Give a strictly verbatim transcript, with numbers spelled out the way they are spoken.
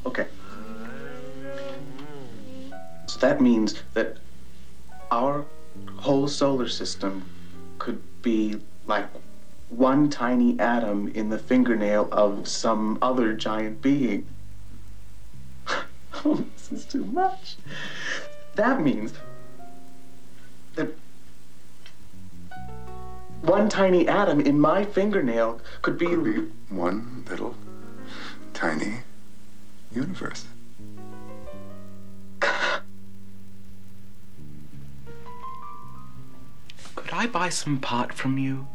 Okay. So that means that our whole solar system could be like one tiny atom in the fingernail of some other giant being. Oh, this is too much. That means that one tiny atom in my fingernail could be... Could be one little tiny universe. Could I buy some pot from you?